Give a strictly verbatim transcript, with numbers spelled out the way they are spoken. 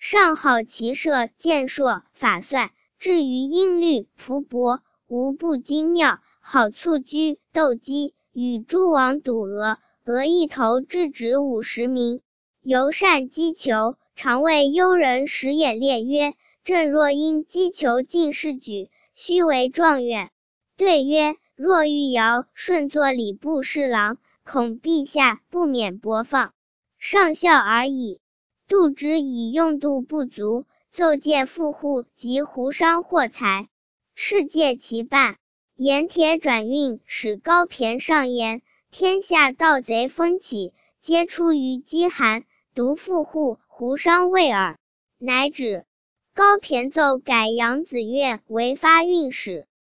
上好骑射，健硕，法算，至于音律蒲伯，无不精妙。好蹴鞠，斗鸡，与诸王赌鹅，鹅一头制止五十名。尤善击球，常谓幽人时也列曰：朕若因击球进士举，须为状元。对曰：若欲尧舜作礼部侍郎，恐陛下不免薄放，上孝而已。度之以用度不足，奏诫富户及胡商获财，敕戒其办。盐铁转运，使高骈上言，天下盗贼风起，皆出于饥寒，独富户胡商未耳，乃止。高骈奏改扬子越为发运使。